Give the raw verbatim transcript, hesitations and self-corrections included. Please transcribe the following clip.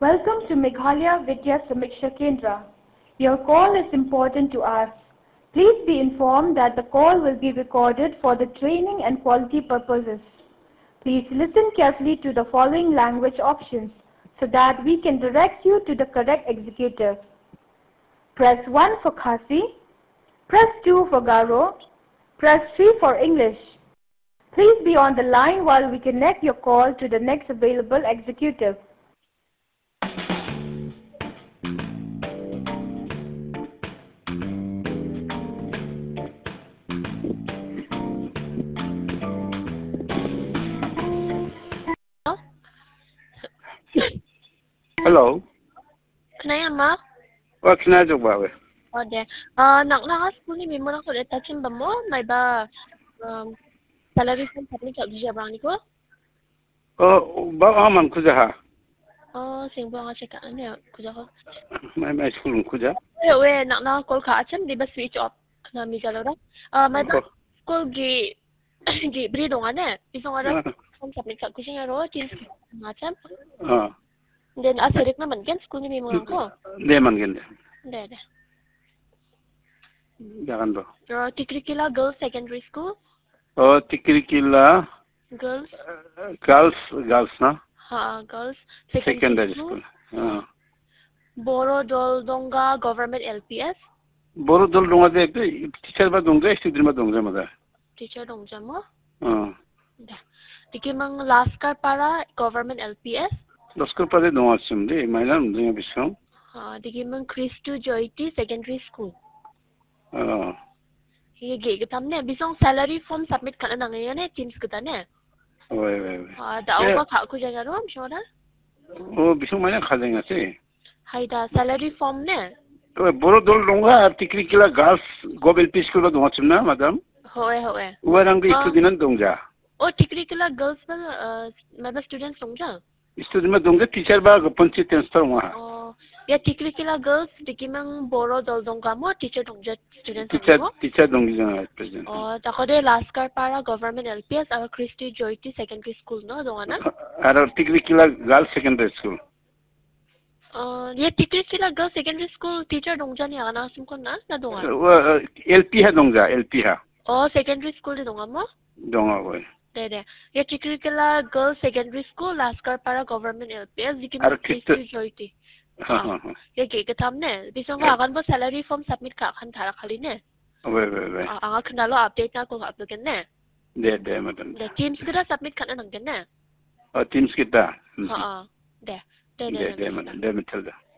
Welcome to Meghalaya Vidya Samiksha Kendra. Your call is important to us. Please be informed that the call will be recorded for the training and quality purposes. Please listen carefully to the following language options so that we can direct you to the correct executive. Press one for Khasi, press two for Garo, press three for English. Please be on the line while we connect your call to the next available executive. Hello. Kenaya ma? What can I do about it? Oh de. Ah, nak nak school ni memang aku dah touch bamo, mai ba um salary form submit kat dia bang ni ko. Oh, ba aman kujaha. Oh, sing ba nga check ani ko ko. My my school kuja. Eh, we nak nak call ka acham di ba switch off. Kana mi galo ra. Ah, mai ba school gi gi bri dong ane. Isong ara form submit kat ko sing aro tin macam. Ah. Then aserik naman kan school ni memang ko. Leman gende. De de. Jangan do. Uh, Tikrikila Girls Secondary School. Oh, Tikrikila. Girls. Uh, girls, girls na. Ha, girls. Secondary, Secondary school. school. Ah. Boro Doldonga Government L P S. Boro Doldonga de teacher ba dongja, student ba dongja mada. Teacher dongja mo. Ah. Da. Dikimang Laskar Para Government L P S. Laskar Para donga simde, mainan donga bisong. Ha, dikimang Christu Joyti Secondary School. Ah. Ye ge getam ne bisong salary form submit kana nang yan ne teams kita ne. Oi oi oi. Ha, da au ba kha ku jaga ro am shora. Oh, bisong mana khadenga se. Hai da salary form ne. Oh, Boro Doldonga Tikrikila Girls Government School ba donga simna, madam. Hoye hoye. Warang di student dongja. Oh, Tikrikila Girls ba uh, maba students dongja. Student ma dongja teacher ba punchi transfer ma. Oh, ya Tikrikila Girls dikimang Boro Doldonga mo teacher dongja students Teacher mo. teacher dongji jang present. Oh, takode Laskar Para Government L P S or Christy Joyti Secondary School no dongana. Ar Tikrikila Girls Secondary School. Oh, ya Tikrikila Girls Secondary School teacher dongja ni ana sum kon na na donga. L P ha dongja L P ha. Oh, secondary school ni donga mo. Donga boy. De de. Ya Tikrikila Girls Secondary School Laskar Para Government L P S dikimang Christy Joyti. Ha ha ha. Ya ge getam ne. Bisong ka kan bo salary form submit ka kan thara khali ne. Wei wei wei. Anga kenalo update na ko upload ne. De de madam. De teams kita submit kana nang ne. Oh teams kita. Ha ha. De. De De de madam. De metal da.